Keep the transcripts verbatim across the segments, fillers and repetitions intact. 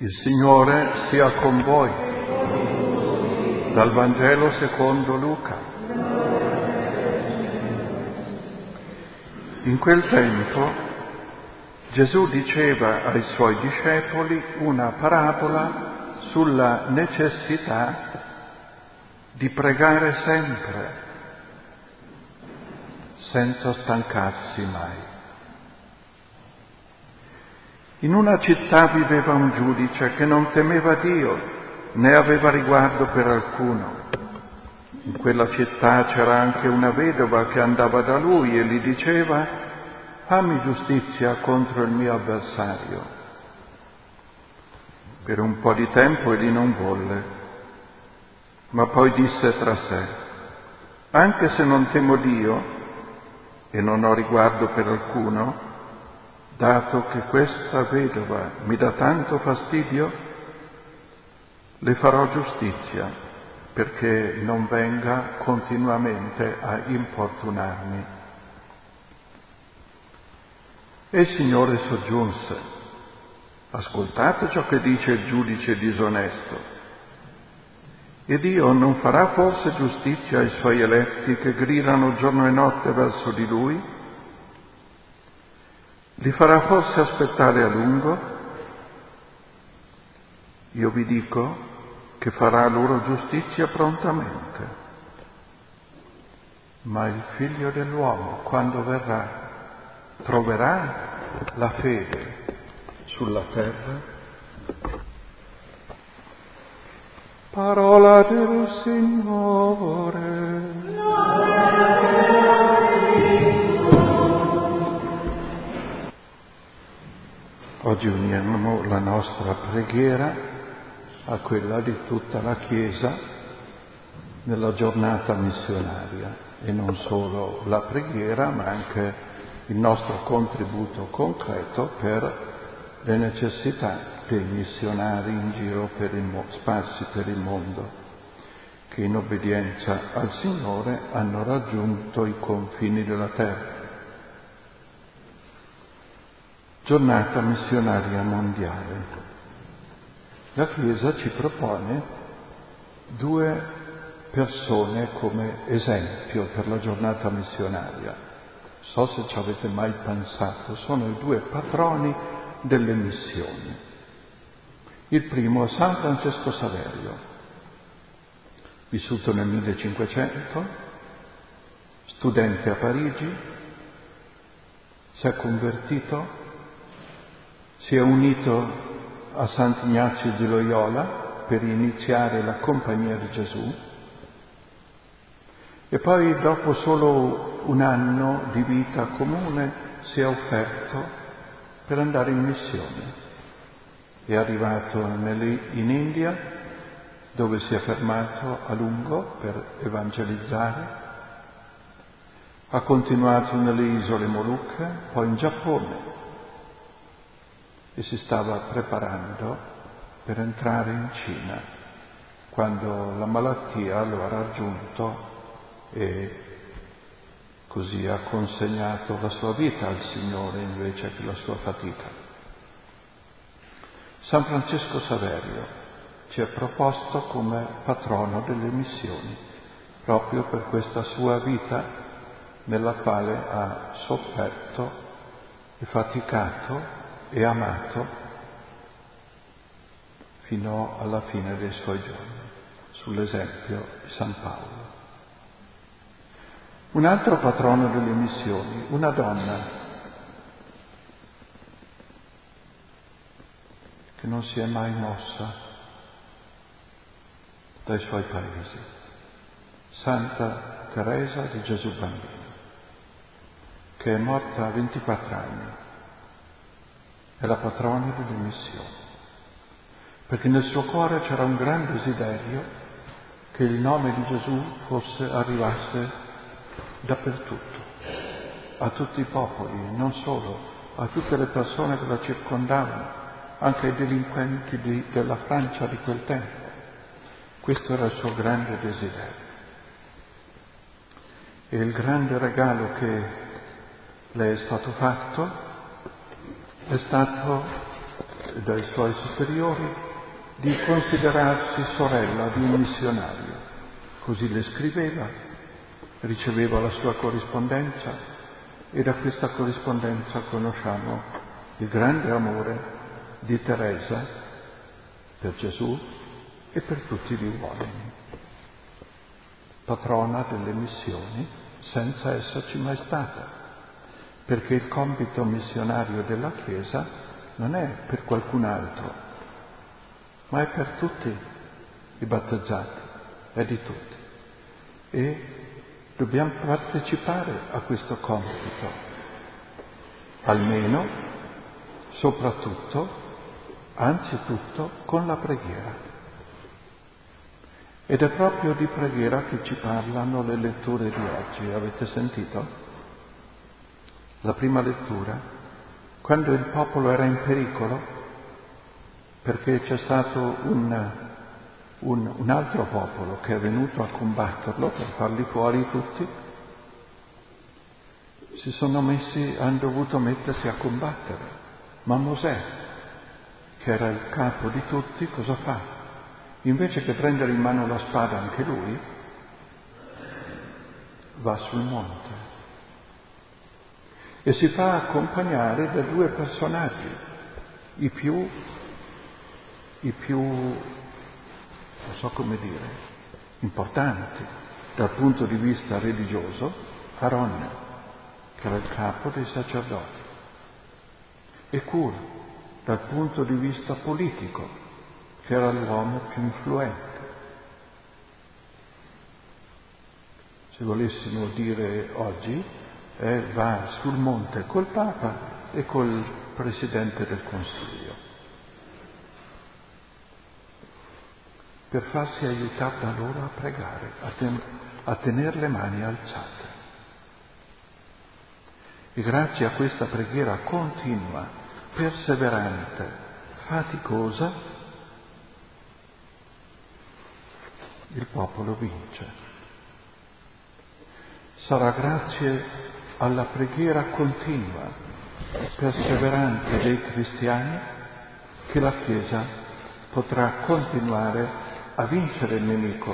Il Signore sia con voi. Dal Vangelo secondo Luca. In quel tempo Gesù diceva ai suoi discepoli una parabola sulla necessità di pregare sempre, senza stancarsi mai. In una città viveva un giudice che non temeva Dio, né aveva riguardo per alcuno. In quella città c'era anche una vedova che andava da lui e gli diceva: fammi giustizia contro il mio avversario. Per un po' di tempo egli non volle, ma poi disse tra sé: anche se non temo Dio e non ho riguardo per alcuno, dato che questa vedova mi dà tanto fastidio, le farò giustizia perché non venga continuamente a importunarmi. E il Signore soggiunse: ascoltate ciò che dice il giudice disonesto. E Dio non farà forse giustizia ai suoi eletti che gridano giorno e notte verso di Lui? Li farà forse aspettare a lungo? Io vi dico che farà loro giustizia prontamente. Ma il Figlio dell'uomo, quando verrà, troverà la fede sulla terra? Parola del Signore. Oggi uniamo la nostra preghiera a quella di tutta la Chiesa nella giornata missionaria, e non solo la preghiera, ma anche il nostro contributo concreto per le necessità dei missionari in giro per il mondo, sparsi per il mondo, che in obbedienza al Signore hanno raggiunto i confini della terra. Giornata missionaria mondiale. La Chiesa ci propone due persone come esempio per la giornata missionaria. So se ci avete mai pensato, sono i due patroni delle missioni. Il primo è San Francesco Saverio, vissuto nel millecinquecento, studente a Parigi, si è convertito, si è unito a Sant'Ignazio di Loyola per iniziare la Compagnia di Gesù e poi, dopo solo un anno di vita comune, si è offerto per andare in missione. È arrivato in India, dove si è fermato a lungo per evangelizzare, ha continuato nelle isole Molucche, poi in Giappone, e si stava preparando per entrare in Cina quando la malattia lo ha raggiunto e così ha consegnato la sua vita al Signore invece che la sua fatica. San Francesco Saverio ci è proposto come patrono delle missioni, proprio per questa sua vita nella quale ha sofferto e faticato e amato fino alla fine dei suoi giorni, sull'esempio di San Paolo. Un altro patrono delle missioni, una donna che non si è mai mossa dai suoi paesi, Santa Teresa di Gesù Bambino, che è morta a ventiquattro anni. È la patrona delle missioni, perché nel suo cuore c'era un gran desiderio che il nome di Gesù fosse, arrivasse dappertutto, a tutti i popoli, non solo, a tutte le persone che la circondavano, anche ai delinquenti di, della Francia di quel tempo. Questo era il suo grande desiderio. E il grande regalo che le è stato fatto è stato dai suoi superiori di considerarsi sorella di un missionario. Così le scriveva, riceveva la sua corrispondenza e da questa corrispondenza conosciamo il grande amore di Teresa per Gesù e per tutti gli uomini, patrona delle missioni senza esserci mai stata, perché il compito missionario della Chiesa non è per qualcun altro, ma è per tutti i battezzati, è di tutti. E dobbiamo partecipare a questo compito, almeno, soprattutto, anzitutto con la preghiera. Ed è proprio di preghiera che ci parlano le letture di oggi. Avete sentito? La prima lettura, quando il popolo era in pericolo, perché c'è stato un, un, un altro popolo che è venuto a combatterlo per farli fuori tutti, si sono messi, hanno dovuto mettersi a combattere. Ma Mosè, che era il capo di tutti, cosa fa? Invece che prendere in mano la spada anche lui, va sul monte e si fa accompagnare da due personaggi, i più, i più, non so come dire, importanti dal punto di vista religioso, Aaron, che era il capo dei sacerdoti, e Cur, dal punto di vista politico, che era l'uomo più influente. Se volessimo dire oggi, eh, va sul monte col Papa e col Presidente del Consiglio, per farsi aiutare da loro a pregare, a, ten- a tenere le mani alzate. E grazie a questa preghiera continua, perseverante, faticosa, il popolo vince. Sarà grazie alla preghiera continua, perseverante dei cristiani che la Chiesa potrà continuare a vincere il nemico,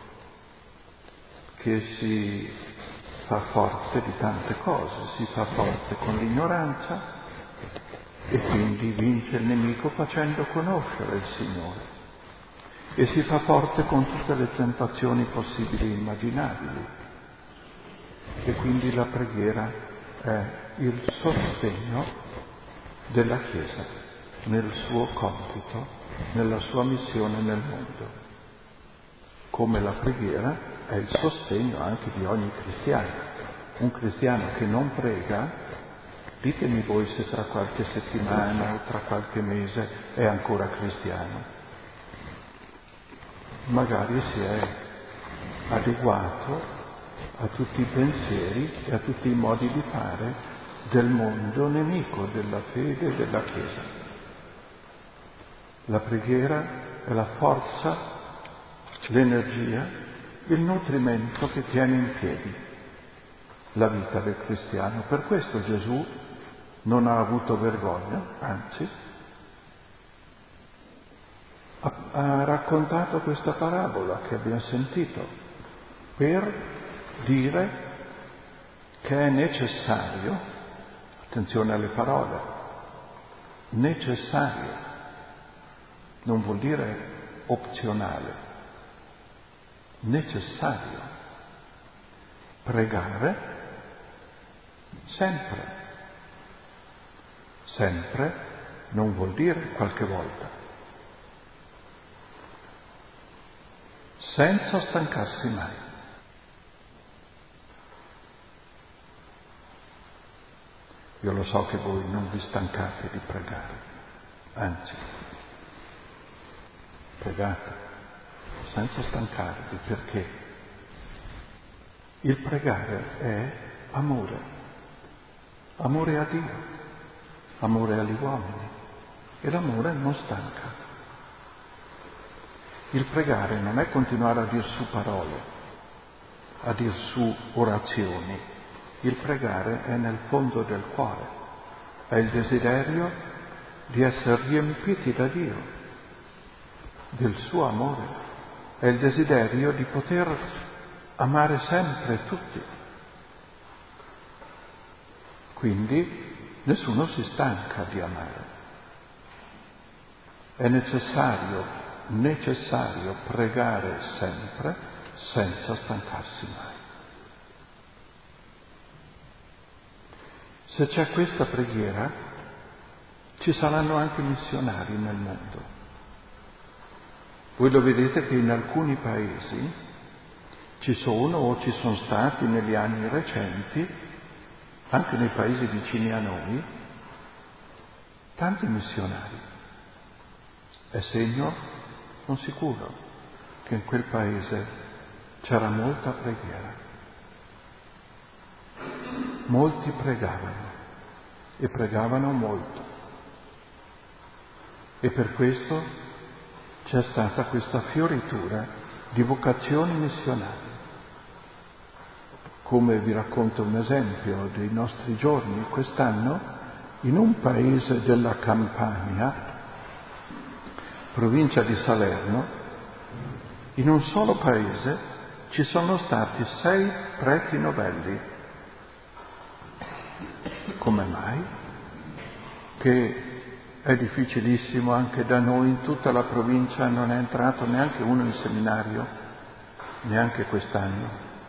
che si fa forte di tante cose, si fa forte con l'ignoranza e quindi vince il nemico facendo conoscere il Signore. E si fa forte con tutte le tentazioni possibili e immaginabili. E quindi la preghiera è il sostegno della Chiesa nel suo compito, nella sua missione nel mondo. Come la preghiera è il sostegno anche di ogni cristiano. Un cristiano che non prega, ditemi voi se tra qualche settimana o tra qualche mese è ancora cristiano. Magari si è adeguato a tutti i pensieri e a tutti i modi di fare del mondo nemico della fede e della Chiesa. La preghiera è la forza, l'energia, il nutrimento che tiene in piedi la vita del cristiano. Per questo Gesù non ha avuto vergogna, anzi, ha, ha raccontato questa parabola che abbiamo sentito per dire che è necessario, attenzione alle parole, necessario, non vuol dire opzionale, necessario pregare sempre. Sempre non vuol dire qualche volta. Senza stancarsi mai. Io lo so che voi non vi stancate di pregare, anzi, pregate senza stancarvi, perché il pregare è amore, amore a Dio, amore agli uomini, e l'amore non stanca. Il pregare non è continuare a dir su parole, a dir su orazioni. Il pregare è nel fondo del cuore, è il desiderio di essere riempiti da Dio, del suo amore, è il desiderio di poter amare sempre tutti. Quindi nessuno si stanca di amare. È necessario, necessario pregare sempre senza stancarsi mai. Se c'è questa preghiera, ci saranno anche missionari nel mondo. Voi lo vedete che in alcuni paesi ci sono o ci sono stati negli anni recenti, anche nei paesi vicini a noi, tanti missionari. È segno, sono sicuro, che in quel paese c'era molta preghiera. Molti pregavano e pregavano molto. E per questo c'è stata questa fioritura di vocazioni missionarie. Come vi racconto un esempio dei nostri giorni, quest'anno in un paese della Campania, provincia di Salerno, in un solo paese ci sono stati sei preti novelli. Come mai? Che è difficilissimo anche da noi, in tutta la provincia non è entrato neanche uno in seminario, neanche quest'anno.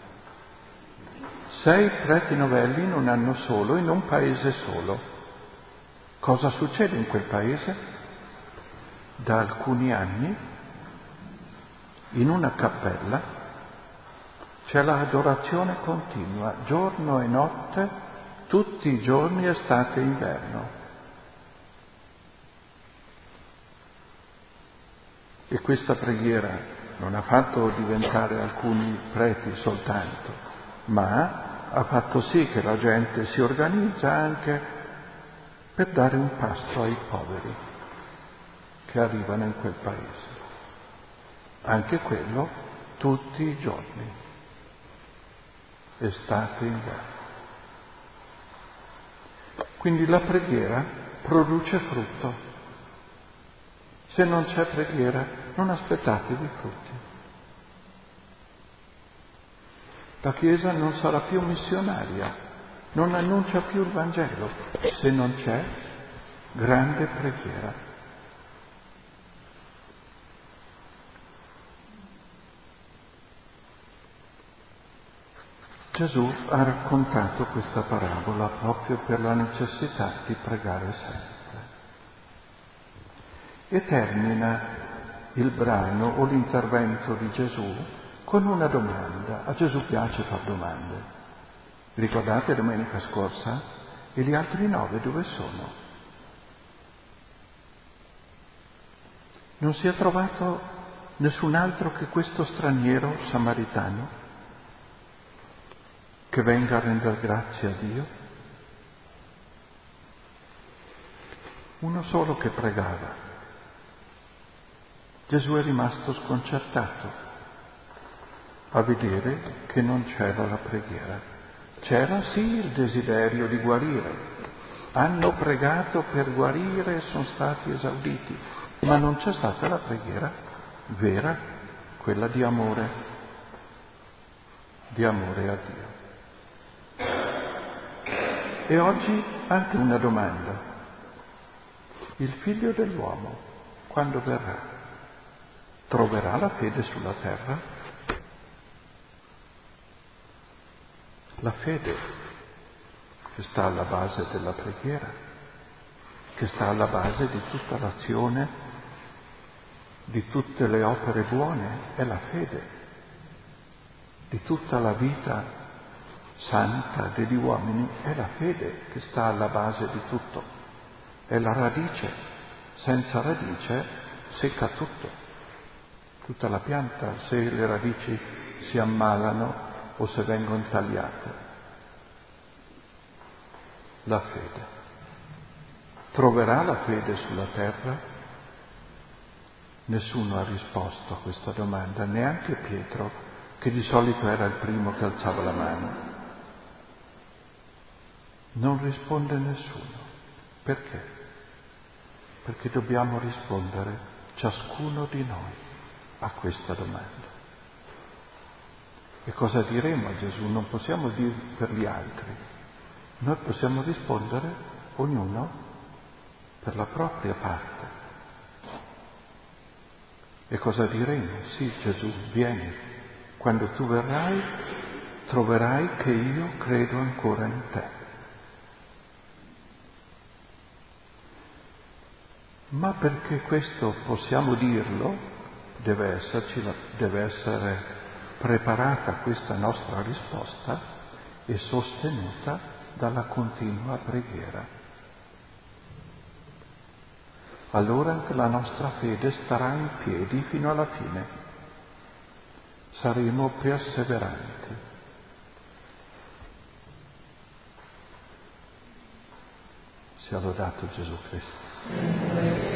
Sei preti novelli in un anno solo, in un paese solo. Cosa succede in quel paese? Da alcuni anni, in una cappella, c'è l'adorazione continua, giorno e notte, tutti i giorni, estate e inverno. E questa preghiera non ha fatto diventare alcuni preti soltanto, ma ha fatto sì che la gente si organizza anche per dare un pasto ai poveri che arrivano in quel paese. Anche quello tutti i giorni, estate e inverno. Quindi la preghiera produce frutto. Se non c'è preghiera, non aspettatevi frutti. La Chiesa non sarà più missionaria, non annuncia più il Vangelo, se non c'è grande preghiera. Gesù ha raccontato questa parabola proprio per la necessità di pregare sempre. E termina il brano o l'intervento di Gesù con una domanda. A Gesù piace fare domande. Ricordate domenica scorsa? E gli altri nove dove sono? Non si è trovato nessun altro che questo straniero samaritano che venga a rendere grazie a Dio? Uno solo che pregava. Gesù è rimasto sconcertato a vedere che non c'era la preghiera. C'era sì il desiderio di guarire. Hanno pregato per guarire e sono stati esauditi, ma non c'è stata la preghiera vera, quella di amore, di amore a Dio. E oggi anche una domanda. Il figlio dell'uomo, quando verrà, troverà la fede sulla terra? La fede che sta alla base della preghiera, che sta alla base di tutta l'azione, di tutte le opere buone, è la fede, di tutta la vita santa degli uomini, è la fede che sta alla base di tutto, è la radice. Senza radice secca tutto, tutta la pianta, se le radici si ammalano o se vengono tagliate. La fede. Troverà la fede sulla terra? Nessuno ha risposto a questa domanda, neanche Pietro, che di solito era il primo che alzava la mano. Non risponde nessuno. Perché? perché dobbiamo rispondere ciascuno di noi a questa domanda. E cosa diremo a Gesù? Non possiamo dire per gli altri, noi possiamo rispondere ognuno per la propria parte. E cosa diremo? Sì, Gesù, vieni, quando tu verrai troverai che io credo ancora in te. Ma perché questo possiamo dirlo, deve esserci, deve essere preparata questa nostra risposta e sostenuta dalla continua preghiera. Allora anche la nostra fede starà in piedi fino alla fine. Saremo perseveranti. Sia lodato Gesù Cristo.